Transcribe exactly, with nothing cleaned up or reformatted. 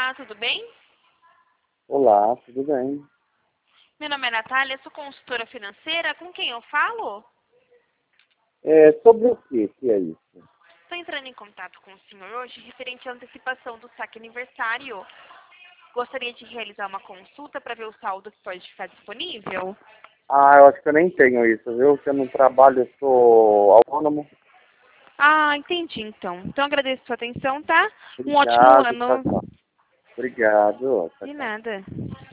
Olá, tudo bem? Olá, tudo bem? Meu nome é Natália, sou consultora financeira. Com quem eu falo? É, sobre o que que é isso? Estou entrando em contato com o senhor hoje referente à antecipação do saque aniversário. Gostaria de realizar uma consulta para ver o saldo que pode ficar disponível. Ah, eu acho que eu nem tenho isso, viu? Porque eu não trabalho, eu sou autônomo. Ah, entendi então. Então agradeço a sua atenção, tá? Um ótimo Obrigado, tchau, ano. tchau. Obrigado, tchau, De tchau. nada.